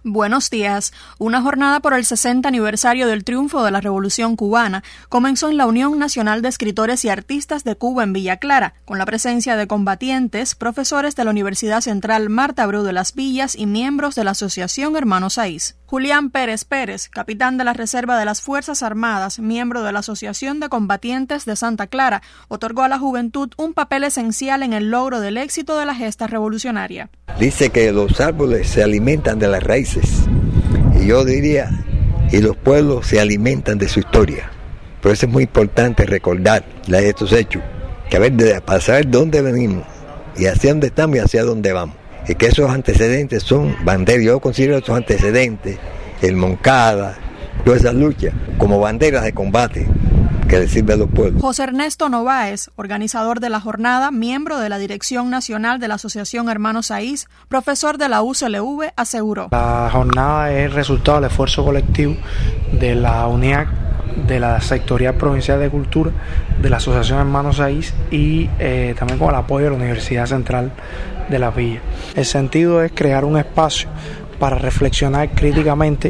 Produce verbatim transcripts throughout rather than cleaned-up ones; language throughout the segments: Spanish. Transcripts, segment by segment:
Buenos días. Una jornada por el sesenta aniversario del triunfo de la Revolución Cubana comenzó en la Unión Nacional de Escritores y Artistas de Cuba en Villa Clara, con la presencia de combatientes, profesores de la Universidad Central Marta Abreu de las Villas y miembros de la Asociación Hermanos Saiz. Julián Pérez Pérez, capitán de la Reserva de las Fuerzas Armadas, miembro de la Asociación de Combatientes de Santa Clara, otorgó a la juventud un papel esencial en el logro del éxito de la gesta revolucionaria. Dice que los árboles se alimentan de las raíces, y yo diría, y los pueblos se alimentan de su historia. Por eso es muy importante recordar estos hechos, que a ver, para saber dónde venimos, y hacia dónde estamos y hacia dónde vamos. Y que esos antecedentes son banderas. Yo considero esos antecedentes, el Moncada, todas esas luchas, como banderas de combate que le sirve a los pueblos. José Ernesto Nováez, organizador de la jornada, miembro de la Dirección Nacional de la Asociación Hermanos Saiz, profesor de la U C L V, aseguró. La jornada es resultado del esfuerzo colectivo de la UNIAC, de la Sectorial Provincial de Cultura, de la Asociación Hermanos Saiz y eh, también con el apoyo de la Universidad Central de Las Villas. El sentido es crear un espacio para reflexionar críticamente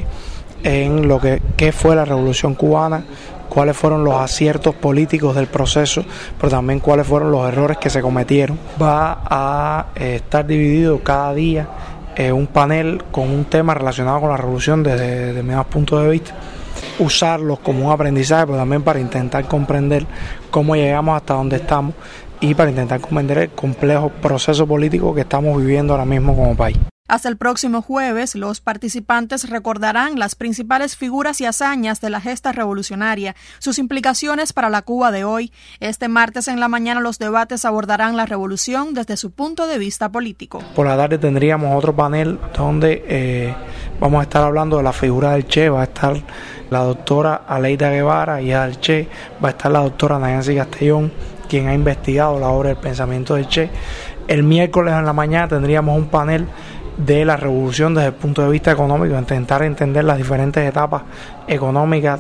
en lo que qué fue la Revolución Cubana, cuáles fueron los aciertos políticos del proceso, pero también cuáles fueron los errores que se cometieron. Va a eh, estar dividido cada día eh, un panel con un tema relacionado con la revolución desde determinados puntos de vista, usarlos como un aprendizaje, pero también para intentar comprender cómo llegamos hasta donde estamos y para intentar comprender el complejo proceso político que estamos viviendo ahora mismo como país. Hasta el próximo jueves, los participantes recordarán las principales figuras y hazañas de la gesta revolucionaria, sus implicaciones para la Cuba de hoy. Este martes en la mañana los debates abordarán la revolución desde su punto de vista político. Por la tarde tendríamos otro panel donde eh, vamos a estar hablando de la figura del Che. Va a estar la doctora Aleida Guevara, hija del Che, va a estar la doctora Nancy Castellón, quien ha investigado la obra del pensamiento del Che. El miércoles en la mañana tendríamos un panel de la revolución desde el punto de vista económico, intentar entender las diferentes etapas económicas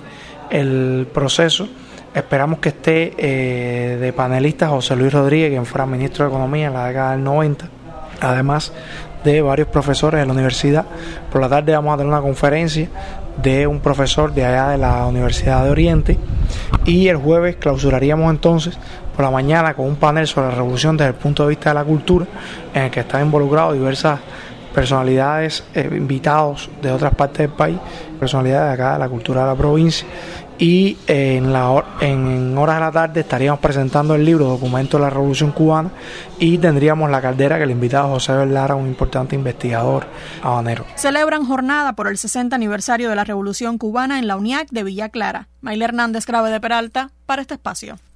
del proceso. Esperamos que esté eh, de panelista José Luis Rodríguez, quien fuera ministro de Economía en la década del noventa, además de varios profesores de la universidad. Por la tarde vamos a tener una conferencia de un profesor de allá de la Universidad de Oriente, y el jueves clausuraríamos entonces por la mañana con un panel sobre la revolución desde el punto de vista de la cultura, en el que están involucrados diversas personalidades, eh, invitados de otras partes del país, personalidades de acá de la cultura de la provincia, y eh, en, la, en horas de la tarde estaríamos presentando el libro Documento de la Revolución Cubana, y tendríamos la caldera que el invitado José Verlara, un importante investigador habanero. Celebran jornada por el sesenta aniversario de la Revolución Cubana en la UNIAC de Villa Clara. Mayla Hernández Grave de Peralta para este espacio.